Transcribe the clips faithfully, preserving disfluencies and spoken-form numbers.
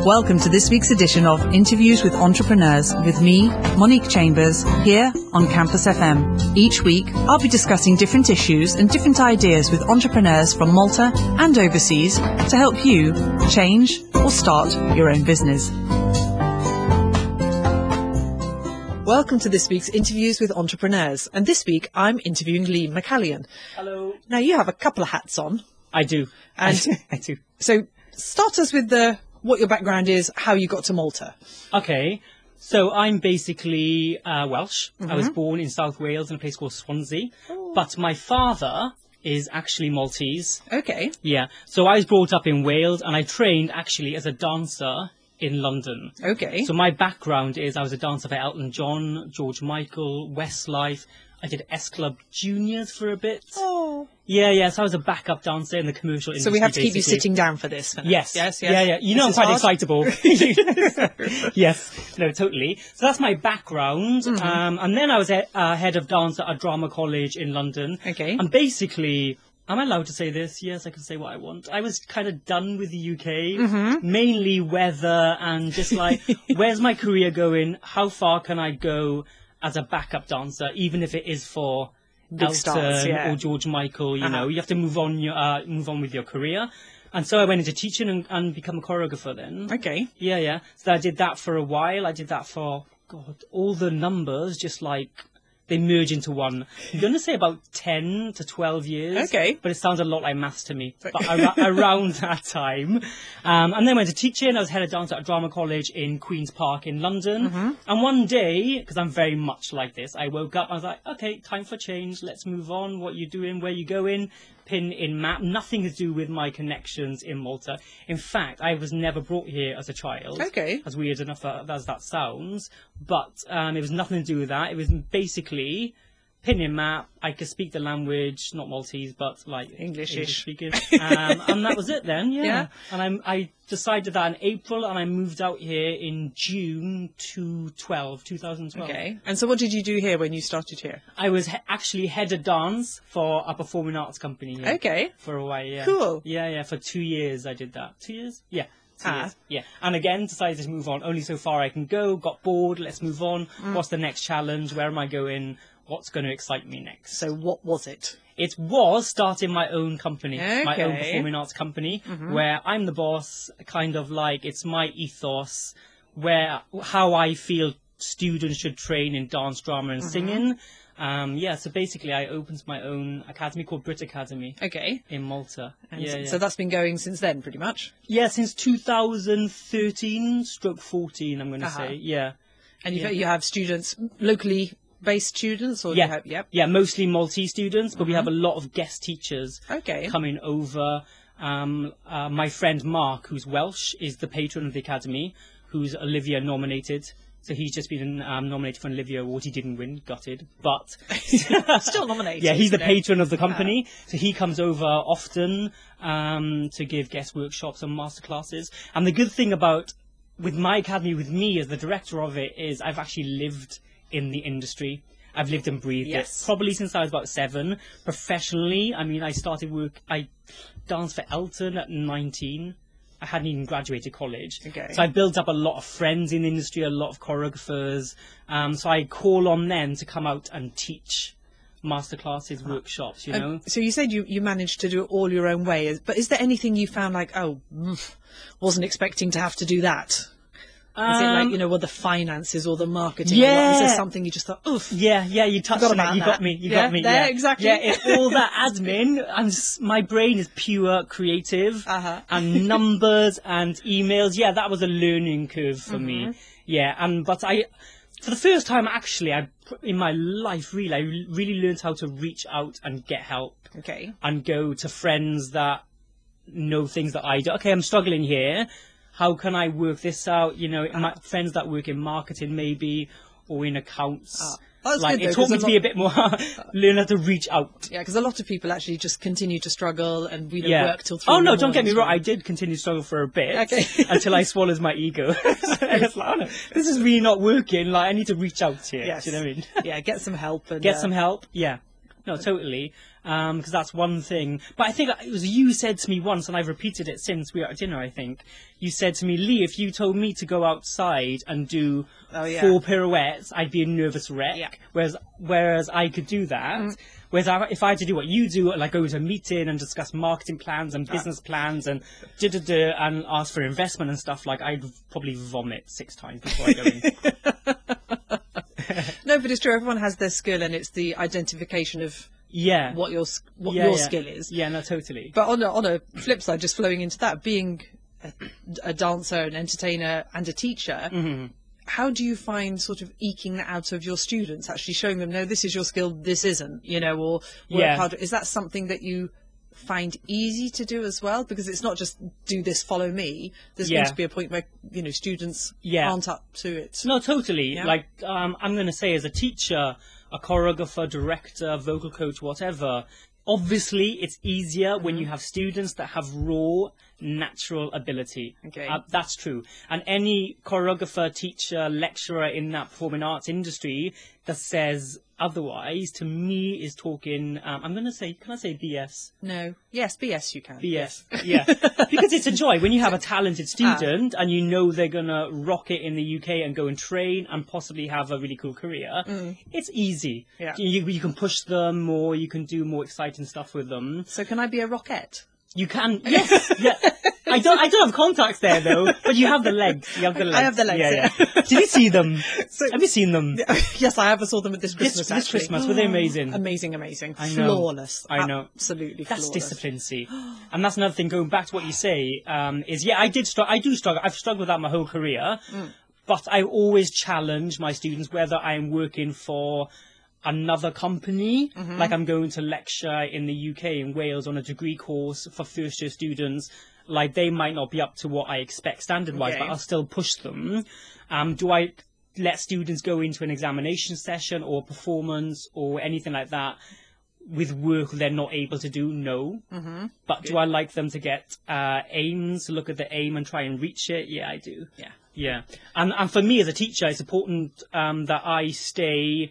Welcome to this week's edition of Interviews with Entrepreneurs with me, Monique Chambers, here on Campus F M. Each week, I'll be discussing different issues and different ideas with entrepreneurs from Malta and overseas to help you change or start your own business. Welcome to this week's Interviews with Entrepreneurs. And this week, I'm interviewing Lee McCallion. Hello. Now, you have a couple of hats on. I do. And I do. So, start us with the what your background is, how you got to Malta. Okay. So I'm basically uh, Welsh. Mm-hmm. I was born in South Wales in a place called Swansea. Oh. But my father is actually Maltese. Okay. Yeah. So I was brought up in Wales and I trained actually as a dancer in London. Okay. So my background is I was a dancer for Elton John, George Michael, Westlife. I did S Club Juniors for a bit. Oh. Yeah, yeah. So I was a backup dancer in the commercial industry. So we have to keep basically. you sitting down for this. For yes. Yes, yes. Yeah, yeah. You know this I'm quite hard. excitable. Yes. No, totally. So that's my background. Mm-hmm. Um, and then I was a, uh, head of dance at a drama college in London. Okay. And basically, am I allowed to say this? Yes, I can say what I want. I was kind of done with the U K, Mm-hmm. mainly weather and just like, where's my career going? How far can I go as a backup dancer, even if it is for Big Elton stars, yeah. or George Michael? You Uh-huh. know, you have to move on. Your, uh, move on with your career. And so I went into teaching and, and become a choreographer then. Okay. Yeah, yeah. So I did that for a while. I did that for, God, all the numbers just like, they merge into one. I'm going to say about ten to twelve years. Okay. But it sounds a lot like maths to me. But ar- around that time. Um, and then went to teaching. I was head of dance at a drama college in Queen's Park in London. Mm-hmm. And one day, because I'm very much like this, I woke up, I was like, okay, time for change. Let's move on. What you doing? Where you going? Pin in map. Nothing to do with my connections in Malta. In fact, I was never brought here as a child. Okay. As weird enough as that sounds. But um, it was nothing to do with that. It was basically pin in map. I could speak the language, not Maltese, but like English-ish. English speaking. Um, and that was it then, yeah. Yeah. And I'm, I decided that in April and I moved out here in June to twelve, two thousand twelve. Okay. And so what did you do here when you started here? I was he- actually head of dance for a performing arts company here. Okay. For a while, yeah. Cool. Yeah, yeah, for two years I did that. Two years? Yeah. Two Ah. years. Yeah. And again, decided to move on. Only so far I can go. Got bored. Let's move on. Mm. What's the next challenge? Where am I going? What's going to excite me next? So what was it? It was starting my own company, my own Okay. performing arts company, Mm-hmm. where I'm the boss, kind of like it's my ethos, where how I feel students should train in dance, drama and Mm-hmm. singing. Um, yeah, so basically I opened my own academy called Brit Academy Okay. in Malta. And yeah, so, yeah. so that's been going since then, pretty much. yeah, since two thousand thirteen stroke fourteen, I'm going to Uh-huh. say. Yeah. And you've, Yeah. you have students, locally based students? Or Yeah. You have, yep. Yeah, mostly Maltese students, but we have a lot of guest teachers Okay. coming over. Um, uh, my friend Mark, who's Welsh, is the patron of the Academy, who's Olivia nominated. So he's just been um, nominated for an Olivia Award. He didn't win, gutted. But Still nominated. yeah, he's the you know. patron of the company. So he comes over often um, to give guest workshops and masterclasses. And the good thing about with my academy, with me as the director of it, is I've actually lived in the industry. I've lived and breathed Yes. it probably since I was about seven. Professionally, I mean, I started work. I danced for Elton at nineteen. I hadn't even graduated college. Okay. So I built up a lot of friends in the industry, a lot of choreographers. Um, so I call on them to come out and teach masterclasses, workshops, you know. Um, so you said you, you managed to do it all your own way, but is there anything you found like, oh, mm, wasn't expecting to have to do that? Is it like, you know, what the finances or the marketing? Or what? Is there yeah. something you just thought, oof? Yeah, yeah, you touched Forgot on it. about You that. got me. You Yeah, got me. there, yeah, exactly. Yeah, it, all that admin. I'm just, my brain is pure creative Uh-huh. and numbers and emails. Yeah, that was a learning curve for Mm-hmm. me. Yeah, and but I, for the first time actually, I in my life really, I really learned how to reach out and get help Okay. and go to friends that know things that I do. Okay, I'm struggling here. How can I work this out? You know, my friends that work in marketing maybe, or in accounts. Ah, that's like, good, though, it taught 'cause me a to be lot- a bit more, learn how to reach out. Yeah, because a lot of people actually just continue to struggle and you know, Yeah. work till three Oh in no, the don't get me morning, wrong. so- I did continue to struggle for a bit Okay. until I swallows my ego. It's like, oh no, this is really not working. Like, I need to reach out here. Yes. Do you know what I mean? Yeah, get some help. And, Get uh, some help. Yeah. No, totally. Um, because that's one thing. But I think it was you said to me once, and I've repeated it since we were at dinner, I think. You said to me, Lee, if you told me to go outside and do Oh, yeah. four pirouettes, I'd be a nervous wreck. Yeah. Whereas, whereas I could do that. Mm. Whereas I, if I had to do what you do, like go to a meeting and discuss marketing plans and business uh. plans and da da da and ask for investment and stuff, like I'd probably vomit six times before I go in. No, but it's true. Everyone has their skill, and it's the identification of yeah what your what yeah, your yeah. skill is. Yeah, no, totally. But on a, on a flip side, just flowing into that, being a, a dancer, an entertainer, and a teacher. Mm-hmm. How do you find sort of eking that out of your students, actually showing them, no, this is your skill, this isn't, you know, or work yeah. harder? Is that something that you find easy to do as well? Because it's not just do this, follow me. There's yeah. going to be a point where, you know, students yeah. aren't up to it. No, totally. Yeah? Like, um, I'm going to say as a teacher, a choreographer, director, vocal coach, whatever, obviously it's easier mm-hmm. when you have students that have raw, natural ability. Okay. Uh, that's true. And any choreographer, teacher, lecturer in that performing arts industry that says otherwise, to me, is talking, um, I'm going to say, can I say B S? No. Yes, B S you can. B S, yeah. Because it's a joy. When you have a talented student ah. and you know they're going to rock it in the U K and go and train and possibly have a really cool career, mm. it's easy. Yeah. You, you can push them more, you can do more exciting stuff with them. So can I be a rockette? You can, yes, yeah. I don't, I don't have contacts there though, but you have the legs. You have the legs. I have the legs. Yeah, yeah. Did you see them? So, have you seen them? Yes, I have. I saw them at this Christmas. This, this Christmas, were they amazing? Amazing, amazing. I know. Flawless. I know. Absolutely That's flawless. discipline, see. And that's another thing. Going back to what you say, um, is yeah, I did struggle. I do struggle. I've struggled with that my whole career, mm. but I always challenge my students, whether I'm working for another company, mm-hmm. like I'm going to lecture in the U K, in Wales, on a degree course for first year students. Like, they might not be up to what I expect standard wise, okay. but I'll still push them. Um, do I let students go into an examination session or performance or anything like that with work they're not able to do? No. Mm-hmm. But Good. do I like them to get uh, aims, look at the aim and try and reach it? Yeah, I do. Yeah. Yeah. And, and for me as a teacher, it's important um, that I stay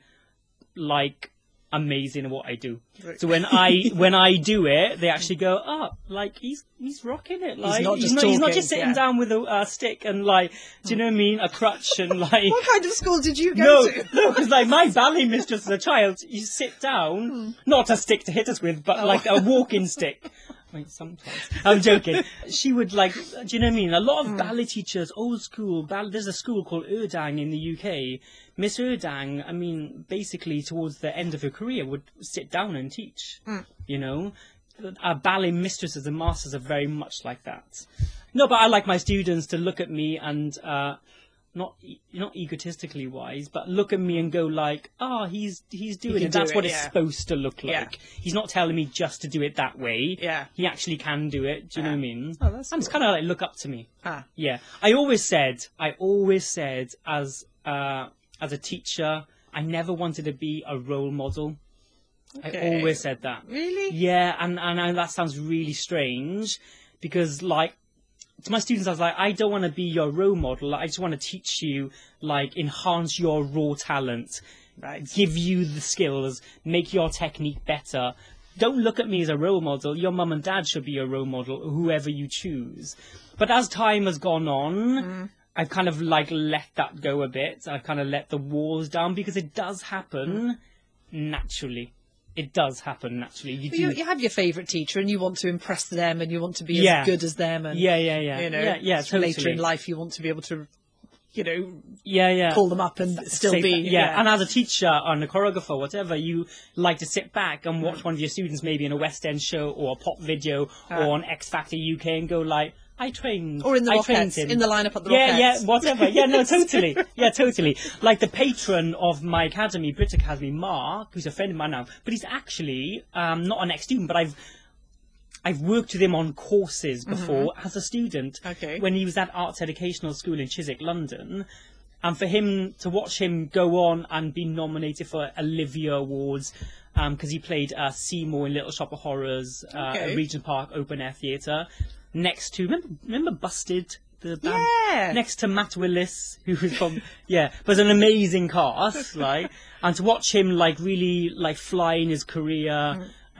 like amazing at what I do. Right. So when I when I do it, they actually go, oh, like he's he's rocking it. Like he's not just, he's not, talking, he's not just sitting yeah. down with a uh, stick and like, do you know what I mean, a crutch and like. What kind of school did you go no, to? No, because like my ballet mistress as a child, you sit down, hmm. not a stick to hit us with, but oh. like a walking stick. Wait, sometimes. I'm joking. She would like, do you know what I mean? A lot of mm. ballet teachers, old school, ballet, there's a school called Erdang in the U K. Miss Erdang, I mean, basically towards the end of her career would sit down and teach, mm. you know? Our ballet mistresses and masters are very much like that. No, but I like my students to look at me and, uh, not not egotistically wise, but look at me and go like, oh, he's he's doing he it. That's do what it, it's yeah. supposed to look like. Yeah. He's not telling me just to do it that way. Yeah. He actually can do it. Do you yeah. know what I mean? Oh, that's and cool. it's kind of like look up to me. Ah. Yeah. I always said, I always said as uh, as a teacher, I never wanted to be a role model. Okay. I always said that. Really? Yeah, and, and and that sounds really strange because like, to my students, I was like, I don't want to be your role model. I just want to teach you, like, enhance your raw talent, right. give you the skills, make your technique better. Don't look at me as a role model. Your mum and dad should be your role model, whoever you choose. But as time has gone on, mm. I've kind of, like, let that go a bit. I've kind of let the walls down because it does happen mm. naturally. It does happen naturally. You, do... you, you have your favourite teacher and you want to impress them and you want to be yeah. as good as them. And, yeah, yeah, yeah. You know, yeah, yeah, totally. Later in life you want to be able to, you know, yeah, yeah. pull them up and still Say be... that, yeah. yeah, and as a teacher and a choreographer, whatever, you like to sit back and watch mm. one of your students maybe in a West End show or a pop video uh. or on X Factor U K and go like, I trained. Or in the I Rockettes, in the lineup at the yeah, Rockettes. Yeah, yeah, whatever. Yeah, no, totally. Yeah, totally. Like the patron of my academy, Brit Academy, Mark, who's a friend of mine now, but he's actually um, not an ex-student, but I've I've worked with him on courses before mm-hmm. as a student. Okay. When he was at Arts Educational School in Chiswick, London. And for him, to watch him go on and be nominated for Olivia Awards, because um, he played uh, Seymour in Little Shop of Horrors, uh, okay. at Regent Park Open Air Theatre. Next to, remember, remember Busted? The band? Yeah. Next to Matt Willis, who was from, yeah, was an amazing cast, like, and to watch him, like, really, like, fly in his career, mm.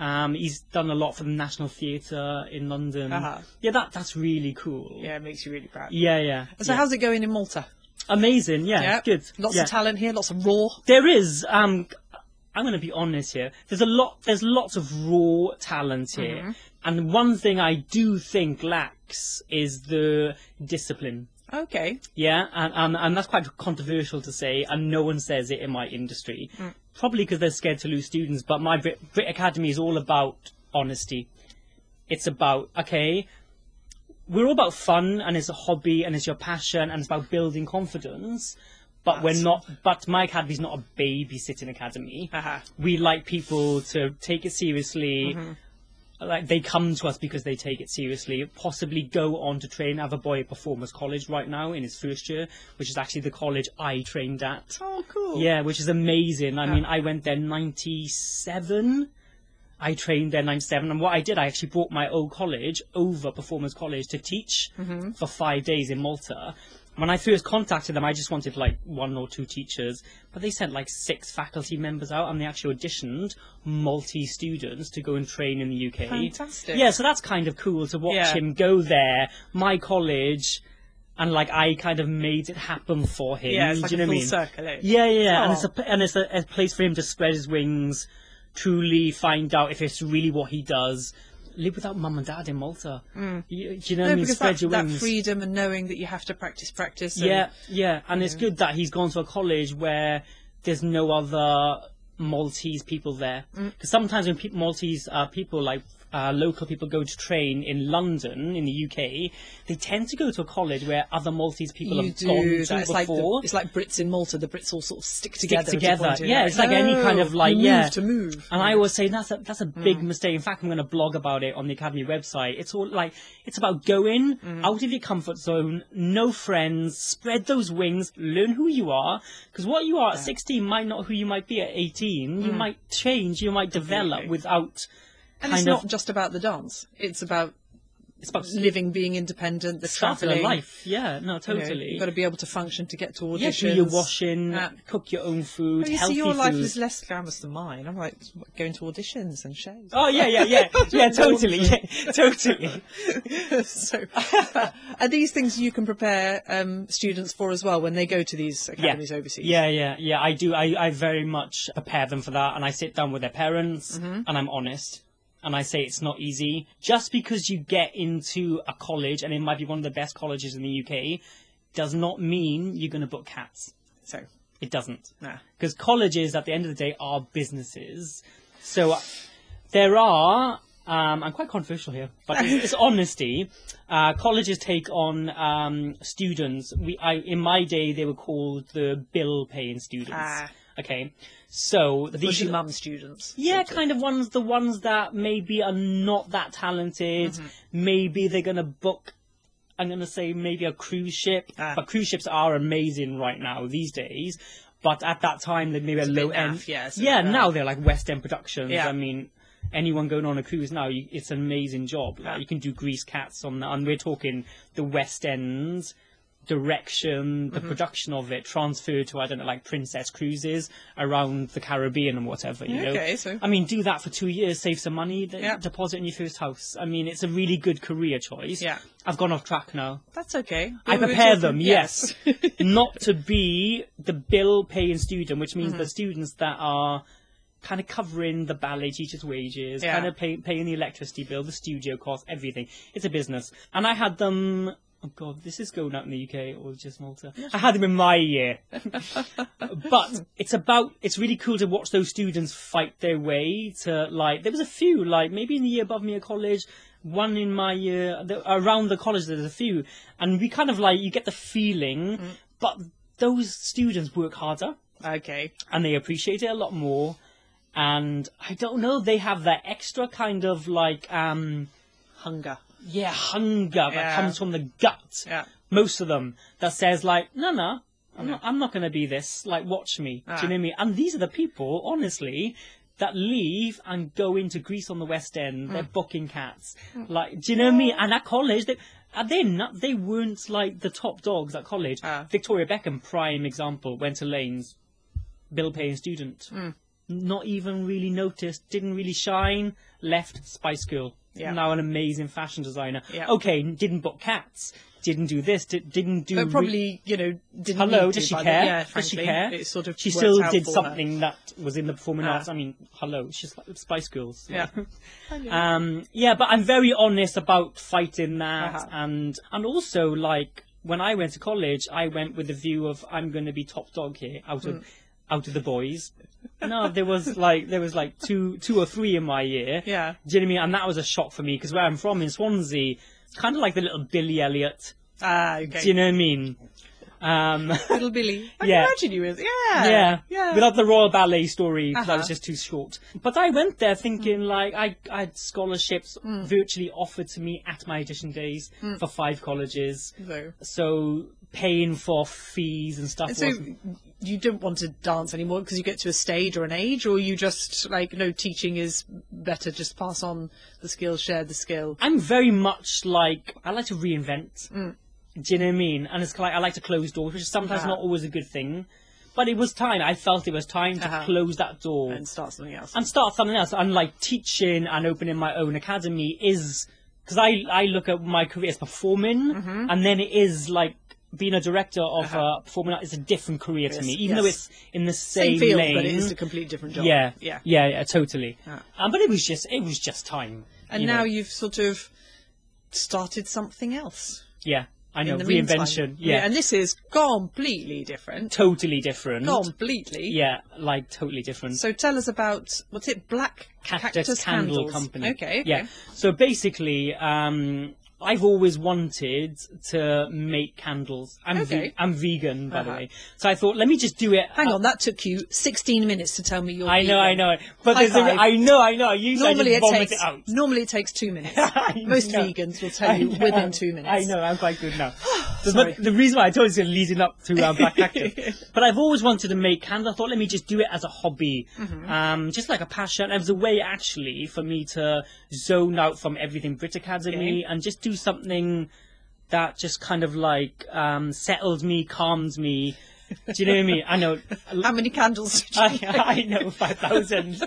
Um, he's done a lot for the National Theatre in London. Uh-huh. Yeah, that that's really cool. Yeah, it makes you really proud. Yeah, yeah. So yeah. how's it going in Malta? Amazing, yeah, Yeah. good. Lots yeah. of talent here, lots of raw. There is. Um, I'm going to be honest here. There's a lot. There's lots of raw talent here, Mm-hmm. and one thing I do think lacks is the discipline. Okay. Yeah, and, and and that's quite controversial to say, and no one says it in my industry. Mm. Probably because they're scared to lose students. But my Brit, Brit Academy is all about honesty. It's about okay. We're all about fun, and it's a hobby, and it's your passion, and it's about building confidence. But That's- we're not. But my academy is not a babysitting academy. Uh-huh. We like people to take it seriously. Mm-hmm. Like they come to us because they take it seriously. Possibly go on to train. I have a boy at Performers College right now in his first year, which is actually the college I trained at. Oh, cool. Yeah, which is amazing. I Yeah. mean, I went there ninety-seven. I trained there ninety-seven, and what I did, I actually brought my old college over Performers College to teach Mm-hmm. for five days in Malta. When I first contacted them, I just wanted like one or two teachers, but they sent like six faculty members out, and they actually auditioned Maltese students to go and train in the U K. Fantastic. Yeah, so that's kind of cool to watch Yeah. him go there, my college, and like I kind of made it happen for him. Yeah, it's like Do you a know full what I mean? circle. Eh? Yeah, yeah, yeah. and Oh. it's a and it's a, a place for him to spread his wings, truly find out if it's really what he does. Live without mum and dad in Malta. Mm. You, do you know what No, I mean? because Spread that, your that wings. freedom and knowing that you have to practice, practice. And, Yeah, yeah, and it's good that he's gone to a college where there's no other Maltese people there. Because sometimes when pe- Maltese uh, people, like uh, local people, go to train in London, in the U K, they tend to go to a college where other Maltese people You have do. gone to that. It's like, the, before. it's like Brits in Malta. The Brits all sort of stick Stick together. at a together. point in Yeah, it. it's like any kind No, of like you yeah move to move. And I always say that's a that's a big mistake. In fact, I'm going to blog about it on the academy website. It's all like it's about going out of your comfort zone, no friends, spread those wings, learn who you are. Because what you are at sixteen might not who you might be at eighteen. You might change. You might develop Completely. without And kind it's of not just about the dance. It's about it's about living, being independent, the start of travelling. life. Yeah, no, You know, totally. you've got to be able to function to get to auditions. yeah, do your washing, Yeah. cook your own food, Well, you healthy see, your life food. is less glamorous than mine. I'm like going to auditions and shows. Oh yeah, yeah, yeah, yeah, totally, yeah, totally. So, but are these things you can prepare um, students for as well when they go to these academies yeah. overseas? Yeah, yeah, yeah. I do. I, I very much prepare them for that, and I sit down with their parents, Mm-hmm. and I'm honest, and I say it's not easy. Just because you get into a college, and it might be one of the best colleges in the U K, does not mean you're going to book cats. So, It doesn't. nah. Because colleges, at the end of the day, are businesses. So uh, there are. Um, I'm quite controversial here, but it's, it's honesty. Uh, colleges take on um, students. We, I, in my day, they were called the bill-paying students. Ah. Okay, so The these bushy are- mum students. yeah, sort of. kind of ones, the ones that maybe are not that talented. Mm-hmm. Maybe they're gonna book. I'm gonna say maybe a cruise ship, Ah. but cruise ships are amazing right now these days. But at that time, they maybe a a bit low end. naff, yeah, so, yeah, uh, now they're like West End Productions. Yeah. I mean, anyone going on a cruise now, you, it's an amazing job. Like, Yeah. you can do Grease Cats on, and we're talking the West End direction, the Mm-hmm. production of it transferred to, I don't know, like Princess Cruises around the Caribbean and whatever, you know. Okay, so- I mean, do that for two years, save some money, then Yeah. deposit in your first house. I mean, it's a really good career choice. Yeah. I've gone off track now. That's okay. I We were prepare talking- them, yes. Not to be the bill-paying student, which means the students that are kind of covering the ballet teacher's wages, Yeah. kind of pay, paying the electricity bill, the studio cost, everything. It's a business. And I had them... Oh, God, this is going out in the U K or just Malta. I had them in my year. But it's about... It's really cool to watch those students fight their way to, like... There was a few, like, maybe in the year above me at college... One in my year, the, around the college, there's a few, and we kind of like you get the feeling, but those students work harder Okay. and they appreciate it a lot more, and I don't know, they have that extra kind of like, um, Hunger. yeah, hunger that Yeah. comes from the gut. Yeah. Most of them that says like, no, no, I'm not, I'm not going to be this. Like, watch me. Do Ah. you know what I mean? And these are the people, honestly, that leave and go into Greece on the West End. They're booking cats. Like, do you know what I mean? And at college, they, are they not? They weren't like the top dogs at college. Ah. Victoria Beckham, prime example, went to Lanes, bill-paying student. not even really noticed, didn't really shine, left Spice Girl. Yeah. Now an amazing fashion designer. Yeah. Okay, didn't book cats, didn't do this, did, didn't do... But re- probably, you know, didn't Hello, need does to, she by care? The, yeah, Does frankly, she care? It sort of she works still out did for something that was in the performing Ah. arts. I mean, hello, she's like Spice Girls. Yeah. um, yeah, but I'm very honest about fighting that. Uh-huh. And and also, like, when I went to college, I went with the view of I'm going to be top dog here out of... Mm. out of the boys. No, there was like there was like two two or three in my year. Yeah. Do you know what I mean? And that was a shock for me because where I'm from in Swansea, it's kind of like the little Billy Elliot. Ah, okay. Do you know what I mean? Um, Little Billy. I Yeah. can imagine you with, yeah. yeah, Yeah. without the Royal Ballet story, because that Uh-huh. was just too short. But I went there thinking like I, I had scholarships Mm. virtually offered to me at my audition days for five colleges. So, So paying for fees and stuff and so wasn't... you don't want to dance anymore because you get to a stage or an age, or you just, like, no, teaching is better, just pass on the skill, share the skill. I'm very much like, I like to reinvent. Mm. Do you know what I mean? And it's like, I like to close doors, which is sometimes Uh-huh. not always a good thing. But it was time. I felt it was time to Uh-huh. close that door And start something else. and start something else. And like teaching and opening my own academy is, because I, I look at my career as performing, and then it is like being a director of Mm-hmm. Uh-huh. uh, performing art is a different career to Yes, me, even yes. though it's in the same, Same field, lane. but it is a complete different job. yeah, Yeah. yeah, yeah, totally. Ah. Um, but it was just, it was just time. And you now know. you've sort of started something else. yeah, I know, in the reinvention. meantime. Yeah, And this is completely different. totally different. Completely. Yeah, like totally different. So tell us about, what's it, Black Cactus, Candle Candles. Company. Okay, okay. Yeah. So basically, um, I've always wanted to make candles. I'm, Okay. ve- I'm vegan, by the Uh-huh. way. So I thought, let me just do it. Hang on, that took you sixteen minutes to tell me you're I know, I vegan. know. But High there's a, five. I know, I know. Usually Normally I it just vomit takes it out. normally it takes two minutes. I Most know. vegans will tell I you know. within two minutes. I know, I'm quite good now. Sorry. But the reason why I told you is leading up to uh, Black Cactus. But I've always wanted to make candles. I thought, let me just do it as a hobby, Mm-hmm. um, just like a passion. It was a way, actually, for me to zone out from everything Brit Academy Okay. and just do something that just kind of like um, settles me, calms me. Do you know what I mean? I know. How many candles did you make? I, I know, five thousand.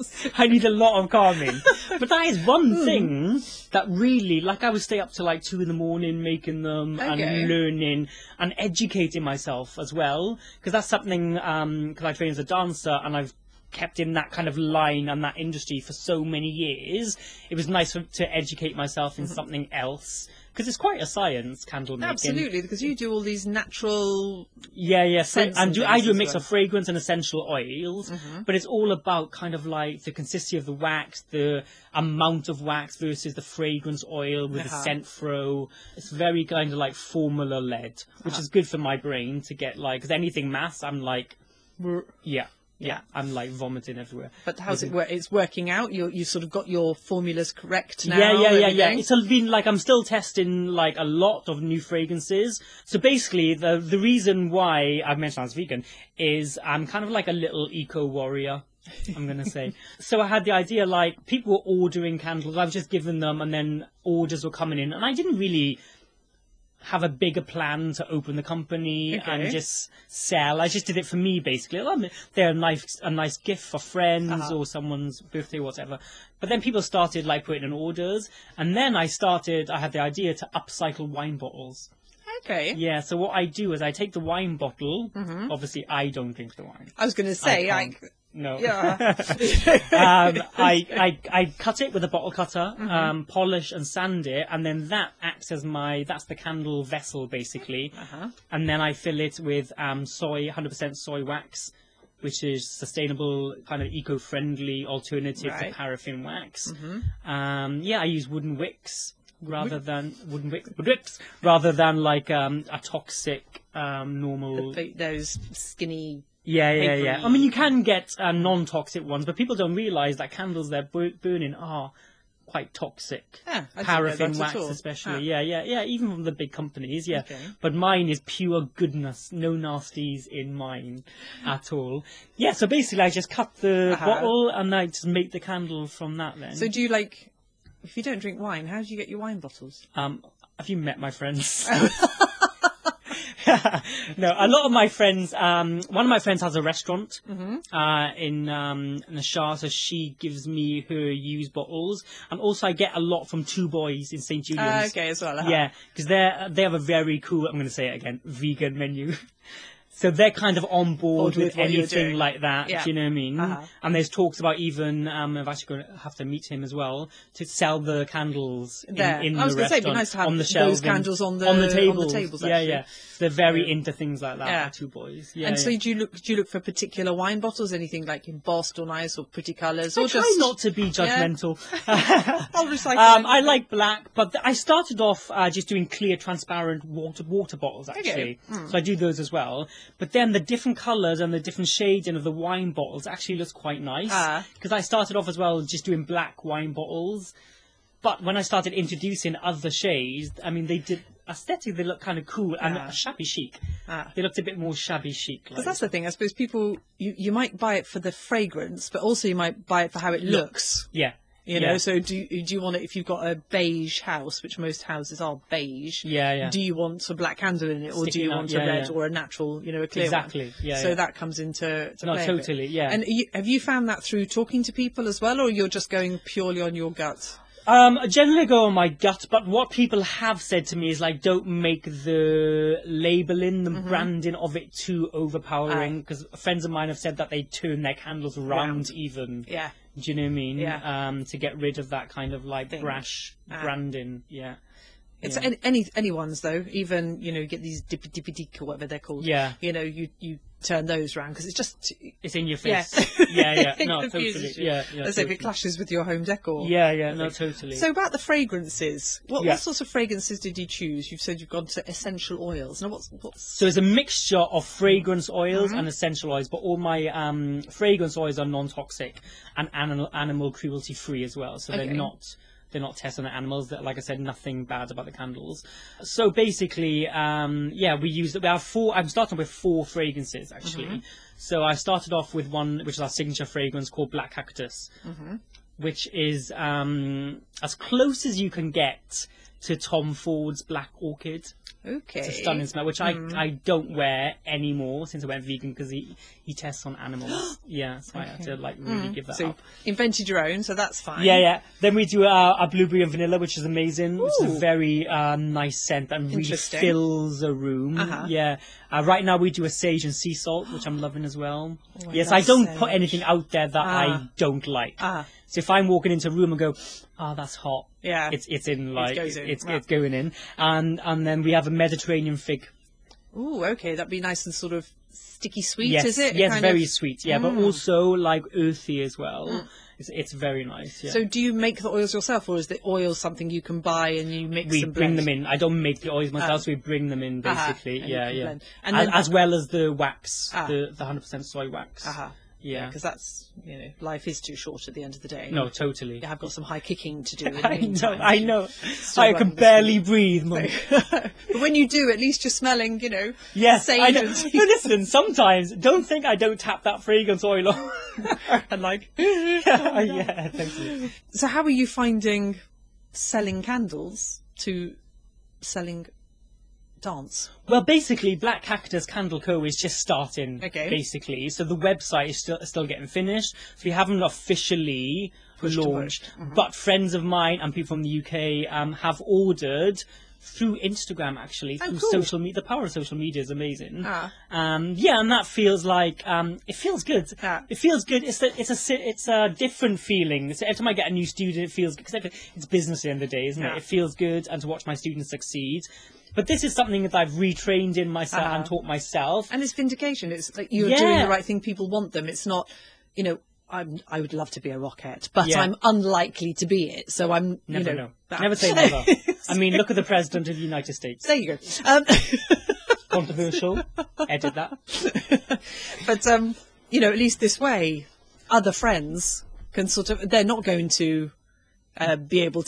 I need a lot of calming. But that is one Hmm. thing that really, like, I would stay up till like two in the morning making them Okay. and learning and educating myself as well. Because that's something, because I train as a dancer and I've kept in that kind of line and that industry for so many years. It was nice for, to educate myself in something else. Because it's quite a science, candle making. Absolutely, because you do all these natural. Yeah, yeah. Fra- Scents and and do, things I do a as mix well. of fragrance and essential oils, but it's all about kind of like the consistency of the wax, the amount of wax versus the fragrance oil with the Uh-huh. scent throw. It's very kind of like formula led, which Uh-huh. is good for my brain to get like, because anything mass, I'm like, yeah, yeah, I'm like vomiting everywhere. But how's it work? It's working out. You you sort of got your formulas correct now. Yeah, yeah, yeah, yeah. everything? It's been like I'm still testing like a lot of new fragrances. So basically, the the reason why I've mentioned I was vegan is I'm kind of like a little eco warrior. I'm gonna say. So I had the idea like people were ordering candles. I've just given them, and then orders were coming in, and I didn't really have a bigger plan to open the company Okay. and just sell. I just did it for me, basically. I mean, they're a nice, a nice gift for friends Uh-huh. or someone's birthday or whatever. But then people started like putting in orders, and then I started. I had the idea to upcycle wine bottles. Okay. Yeah. So what I do is I take the wine bottle. Obviously, I don't drink the wine. I was going to say, I I, can't. No. yeah. um, I, I I cut it with a bottle cutter, um, polish and sand it, and then that acts as my that's the candle vessel basically. Uh-huh. And then I fill it with um, soy, one hundred percent soy wax, which is sustainable, kind of eco-friendly alternative Right. to paraffin wax. Um, yeah, I use wooden wicks rather than wooden wicks, wicks rather than like um, a toxic um, normal. The- those skinny. Yeah, yeah, yeah. papery- I mean, you can get uh, non-toxic ones, but people don't realise that candles they're bu- burning are quite toxic. Yeah, I didn't know Paraffin that at wax, all. especially. Ah. Yeah, yeah, yeah. Even from the big companies, yeah. Okay. But mine is pure goodness, no nasties in mine at all. Yeah. So basically, I just cut the Uh-huh. bottle and I just make the candle from that. Then. So do you like? If you don't drink wine, how do you get your wine bottles? um, have you met my friends? No, a lot of my friends, um, one of my friends has a restaurant Mm-hmm. uh, in um, in the Shah, so she gives me her used bottles. And also I get a lot from Two Boys in Saint Uh, Julian's. okay, as well. Uh-huh. Yeah, because they they have a very cool, I'm going to say it again, vegan menu. So they're kind of on board With with what you're anything doing. like that, Yeah. do you know what I mean? Uh-huh. And there's talks about even, um, I've actually going to have to meet him as well, to sell the candles in, There. in I was the gonna say, it'd be restaurant, nice to have on the those shelving, candles on the- on on the the tables. tables, yeah, actually. yeah. So they're very Yeah. into things like that, Yeah. the Two Boys. Yeah, And yeah. so do you look do you look for particular wine bottles, anything like embossed or nice or pretty colours, I or try just not to be judgmental. I'll recycle um, it. I like black, but th- I started off uh, just doing clear, transparent water water bottles, actually. Okay. So I do those as well. But then the different colours and the different shading of the wine bottles actually looks quite nice. Ah. Because I started off as well just doing black wine bottles. But when I started introducing other shades, I mean, they did aesthetically they look kind of cool and Ah. shabby chic. Ah. They looked a bit more shabby chic. Because Like. that's the thing, I suppose people you, you might buy it for the fragrance, but also you might buy it for how it looks. Yeah. You know, Yeah. so do you- do you want it if you've got a beige house, which most houses are beige? Yeah, yeah. Do you want a black candle in it, or do Sticking you out, want yeah, a red yeah. or a natural, you know, a clear Exactly, one? yeah, So yeah. that comes into to No, play a bit. totally, yeah. And you, have you found that through talking to people as well, or you're just going purely on your gut? Um, I generally go on my gut, but what people have said to me is like, don't make the labeling, the branding of it too overpowering. Because friends of mine have said that they turn their candles round, Round. even. Yeah. Do you know what I mean? Yeah. Um, to get rid of that kind of like Thing. brash Ah. branding. Yeah. It's Yeah. any, any anyone's though. Even you know, you get these dippy dippy dick or whatever they're called. Yeah. You know, you you turn those round because it's just It's in your yeah face. Yeah, yeah. It No, confuses totally. you. Yeah, yeah. As if totally. it clashes with your home decor. Yeah, yeah. No, totally. So about the fragrances, what, Yeah. what sorts of fragrances did you choose? You've said you've gone to essential oils. Now, what's what's So it's a mixture of fragrance oils Mm-hmm. and essential oils, but all my um, fragrance oils are non-toxic and animal animal cruelty free as well. So Okay. they're not they're not tested on animals. That, like I said, nothing bad about the candles. So basically, um, yeah, we use we have four. I'm starting with four fragrances actually. Mm-hmm. So I started off with one which is our signature fragrance called Black Cactus, Mm-hmm. which is um, as close as you can get to Tom Ford's Black Orchid. okay? It's a stunning smell, which I, I don't wear anymore since I went vegan because he, he tests on animals. Yeah, so I had to like really give that So up. invented your own, so that's fine. Yeah, yeah. Then we do our, our blueberry and vanilla, which is amazing. Which is Ooh. a very uh, nice scent and really Interesting. fills a room. Uh-huh. Yeah. Uh, right now we do a sage and sea salt, which I'm loving as well. I yes, love I don't put sage. anything out there that I Ah. don't like. Ah. So if I'm walking into a room and go, oh, that's hot. Yeah. It's it's in like goes in. it's Right. it's going in, and and then we have a Mediterranean fig. Ooh, okay, that'd be nice and sort of sticky sweet, Yes, is it? yes, Kind very of- sweet. Yeah, but Mm. also like earthy as well. It's it's very nice. Yeah. So do you make the oils yourself, or is the oil something you can buy and you mix we and bring blend? them in. I don't make the oils myself, Ah. so we bring them in Uh-huh, basically. and you Yeah, can yeah. blend. And as, then- as well as the wax, Ah. the the hundred percent soy wax. Uh-huh. Yeah. Because that's, you know, life is too short at the end of the day. No, totally. You have got some high kicking to do. In the I know. meantime. I know. Still I running can the barely school. breathe, Mum. But when you do, at least you're smelling, you know, Yes, sage I know. and No, listen, sometimes don't think I don't tap that fragrance oil on. and like. yeah, yeah, totally. So how are you finding selling candles to selling dance? Well, basically, Black Cactus Candle Co. is just starting, Okay. basically. So the website is still still getting finished. So we haven't officially Pushed and launched. pushed. Mhm. But friends of mine and people from the U K um, have ordered through Instagram, actually, Oh, through cool. social media. The power of social media is amazing. Ah. Um, yeah, and that feels like um, it feels good. Ah. It feels good. It's a, it's a si- it's a different feeling. So every time I get a new student, it feels good because it's business at the end of the day, isn't Yeah. it? It feels good, and to watch my students succeed. But this is something that I've retrained in myself Uh-huh. and taught myself. And it's vindication. It's like you're Yeah. doing the right thing. People want them. It's not, you know, I'm, I would love to be a rockette, but Yeah. I'm unlikely to be it. So I'm, Never you know. know. that- Never say never. I mean, look at the President of the United States. There you go. Um, Controversial. Edit that. but, um, you know, at least this way, other friends can sort of, they're not going to uh, be able to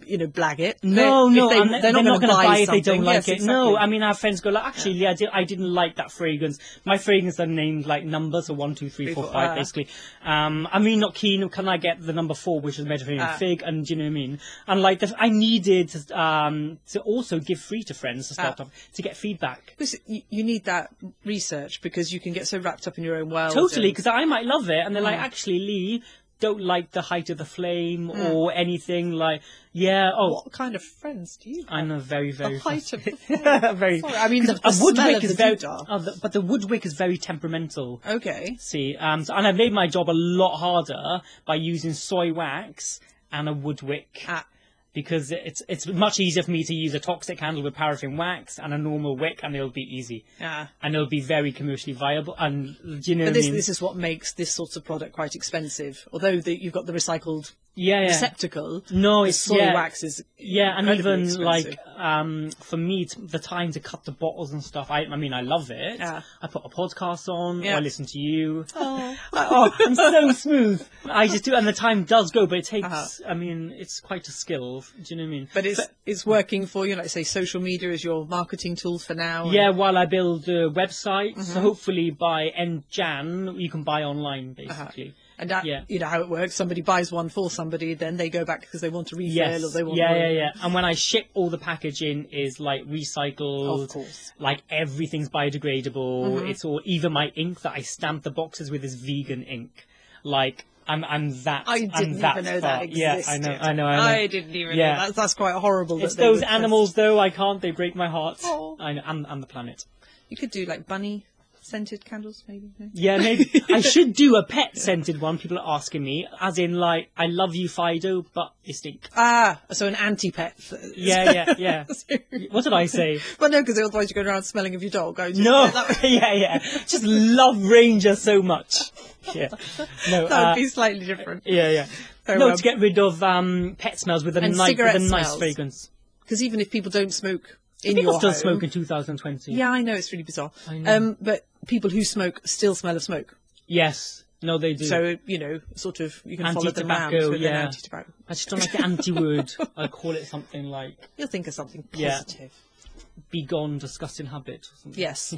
you know, blag it. No, They- no, if they, and they're, they're not not going to buy it if they don't something. like Yes, it. No, exactly. I mean, our friends go, like, actually, yeah. I, did, I didn't like that fragrance. My fragrance are named like numbers, so one, two, three, Three, four, four, five, ah. basically. Um, I'm really not keen. Can I get the number four, which is Mediterranean Ah. fig? And do you know what I mean? And like, the, I needed um, to also give free to friends to start Ah. off to get feedback. Because you, you need that research because you can get so wrapped up in your own world. Totally, and- because I might love it, and they're like, Mm. actually, Lee, don't like the height of the flame or anything. Like, yeah, oh, What kind of friends do you have? I'm a very, very The height of the fussy- very. Sorry, I mean, the, the a wood smell wick of is the very, boudoir. oh, the, but the wood wick is very temperamental. Okay. See, um, so, and I've made my job a lot harder by using soy wax and a wood wick. Ah. Because it's it's much easier for me to use a toxic candle with paraffin wax and a normal wick, and it'll be easy. Ah. And it'll be very commercially viable. And do you know But what this, I mean? this is what makes this sort of product quite expensive. Although the, you've got the recycled yeah, yeah. receptacle, No, the it's soy yeah. wax is Yeah, and incredibly even expensive. like um, for me, t- the time to cut the bottles and stuff. I, I mean, I love it. Yeah. I put a podcast on, or Yeah. I listen to you. Oh. I- oh, I'm so smooth. I just do, and the time does go, but it takes. Uh-huh. I mean, it's quite a skill. Do you know what I mean? But it's it's working for you. Like say, social media is your marketing tool for now. and- Yeah, while I build the website, Mm-hmm. so hopefully by end Jan you can buy online, basically. And that, Yeah. you know how it works. Somebody buys one for somebody, then they go back because they want to refill Yes. or they want Yeah, more. yeah, yeah. And when I ship, all the packaging is like recycled. Of course. Like everything's biodegradable. Mm-hmm. It's all, even my ink that I stamp the boxes with is vegan ink. Like I'm, I'm that. I I'm didn't that even know far. that existed. Yeah, I know, I know, I know. I didn't even Yeah. know. That's, that's quite horrible. It's that they those would- animals, though. I can't. They break my heart. Oh. I know, and, and the planet. You could do like bunny scented candles, maybe. No? Yeah, maybe I should do a pet scented one. People are asking me, as in like, I love you, Fido, but you stink. Ah, so an anti-pet. Yeah, yeah, yeah. What did I say? But no, because otherwise you're going around smelling of your dog. I just- No, that, yeah, yeah. Just love Ranger so much. Yeah, no, that would uh, be slightly different. yeah, yeah. Very no, well. to get rid of um, pet smells with a And nice, with cigarette a nice smells. fragrance. Because even if people don't smoke in People your still home, smoke in two thousand twenty. Yeah, I know it's really bizarre. I know. Um, but people who smoke still smell of smoke. Yes, no, they do. So you know, sort of, you can follow them around Anti-tobacco, with yeah. an anti-tobacco. I just don't like the anti-word. I call it something like You'll think of something Yeah. positive. "begone, disgusting habit" or something. Yes.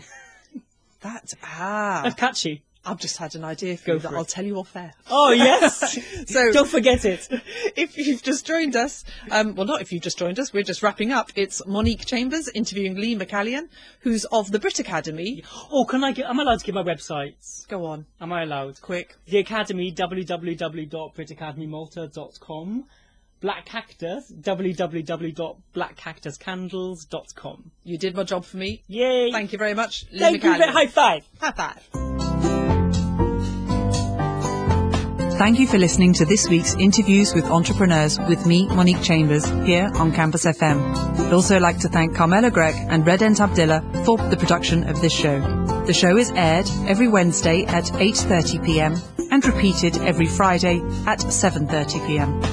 That ah, That's catchy. I've just had an idea for Go you for that it. I'll tell you off air. Oh yes. So Don't forget it. if you've just joined us, um, well, not if you've just joined us, we're just wrapping up. It's Monique Chambers interviewing Lee McCallion, who's of the Brit Academy. Oh, can I get? Am I allowed to give my websites? Go on, Am I allowed? quick. The Academy, w w w dot brit academy malta dot com. Black Cactus, w w w dot black cactus candles dot com. You did my job for me. Yay! Thank you very much, Lee Thank you. McCallion. High five. High five. Thank you for listening to this week's Interviews with Entrepreneurs with me, Monique Chambers, here on Campus F M. I'd also like to thank Carmela Gregg and Redent Abdillah for the production of this show. The show is aired every Wednesday at eight thirty p m and repeated every Friday at seven thirty p m.